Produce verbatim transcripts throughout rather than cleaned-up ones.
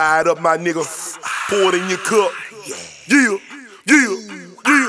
Fired up, my nigga. Pour it in your cup. Yeah, yeah, yeah.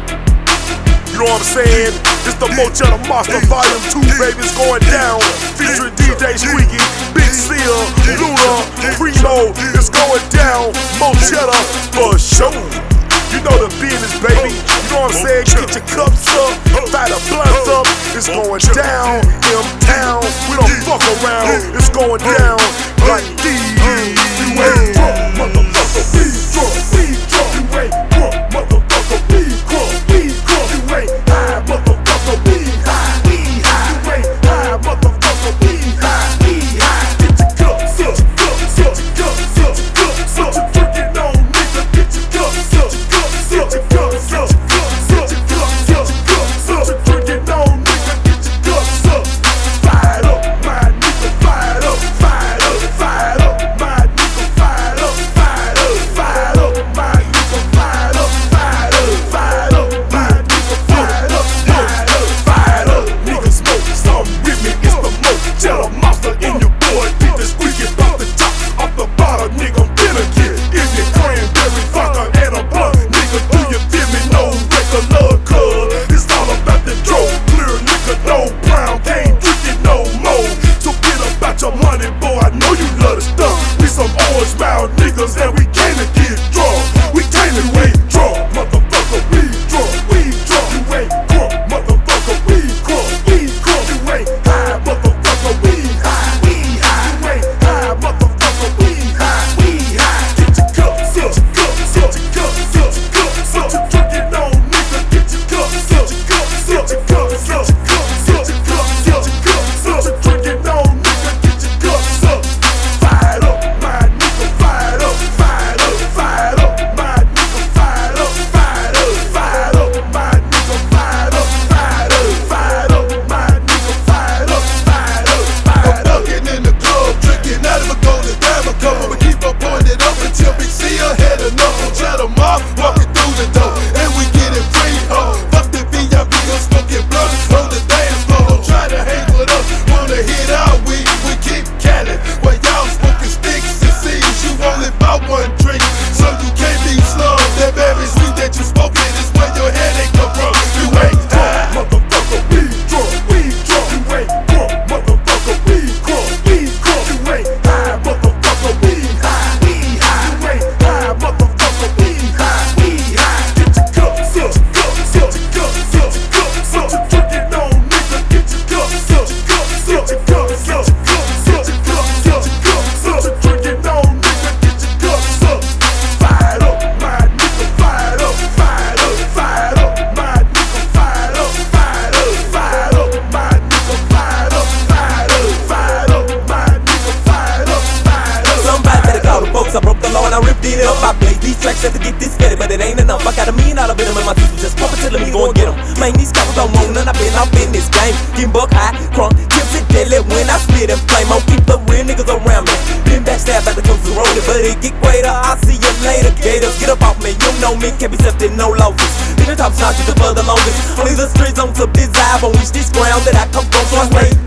You know what I'm saying? It's the Mochetta Monster Volume two, baby. It's going down. Featuring D J Squeaky, Big Seal, Luna, Primo. It's going down. Mochetta for sure. You know the business, baby. You know what I'm saying? Get your cups up, fire the blunts up. It's going down, M-Town. We don't fuck around. It's going down like these. You ain't drunk, motherfucker. We drunk, we drunk. You ain't drunk, motherfucker. We drunk, we drunk. You ain't high, motherfucker. We high, we high. You ain't high, motherfucker. We high, we high. Get your cups up, cups up, cups up, cups up. You drinking on, nigga. Get your cups up. Get your cups up, cups up, cups up, cups up. You drinking on, nigga, get your cups up. Fired up, my nigga, fired up, fired up, fired up, my nigga, fired up, fired up, fired up, my nigga, fired up, fired up, fired up, my nigga, fired up, fired up, fired up. Nigga smoke something with me, it's the Mochetta Monster in your boy. Beat the squeaky off the top, off the bottom, nigga, I'm finna get. If you cranberry vodka and a blunt, nigga, do you feel me? No regular cuz it's all about the dope. Clear nigga, no brown, can't drink it no more. So get about your money, boy, I know you love the stuff. We some orange mouth niggas and we came to get drunk. We came to wait drunk, motherfucker, we drunk, we drunk. You ain't drunk, motherfucker, we drunk, we drunk. You ain't high, motherfucker, we high, we high. You ain't high, motherfucker, we high, we high. Get your cups up, cups up, cups up, cups up. You drinking on, nigga, get your cups up, cups up, cups up, cups up, cups up, cups up. You drinking on, nigga, get your cups up. Fired up, my nigga, fired up, fired up, fired up, my nigga, fired up, fired up, fired up, my nigga, fired up, fired up, fired up, my nigga, fired up, fired up, fired up. I'm in the club, drinking out of a golden diamond cup. We keep on pointing up until we see her head enough. Mochetta Mob walking through the door, and we get it free, ho. Fuck the V I P, I'm smoking blunt on the dance floor. Don't try to hang with us, wanna hit our weed, we keep calling. While y'all smoking sticks and seeds, you only bought one drink, so you can't be slow. That very sweet that you smoking is where your headache come from. You ain't high, motherfucker, we drunk, we drunk. You ain't drunk, motherfucker, we drunk, we drunk. You ain't high, motherfucker, we high, we high. You ain't high, motherfucker, we high, we high. Get your cups up, cups up, cups up, cups up. You drinking on, nigga, get your cups up, cups up, cups up, cups up, cups up, cups up. You drinking on, nigga, get your cups up. Fired up, my nigga, fired up, fired up, fired up, my nigga, fired up, fired up, fired up, my nigga, fired up, fired up, fired up, my nigga, fired up, fired up. Somebody better call the folks. I broke the law and I ripped it up. I played these tracks just to get this fed, but it ain't enough. I got a million dollar venom in my teeth, just pump it till me go and get them. Man, these coppers don't want none. I've been off in this game, getting buck high, crunk, tips and deadly. When I split and flame, I'll keep the real niggas around me. Been backstabbed at the coast of rolling, but it get greater. I'll see you later, Gators. Get up off me, you know me, can't be accepted, no losses. Been the top shot, you the for the longest. Only the streets on some desire on which this ground that I come from, so I stay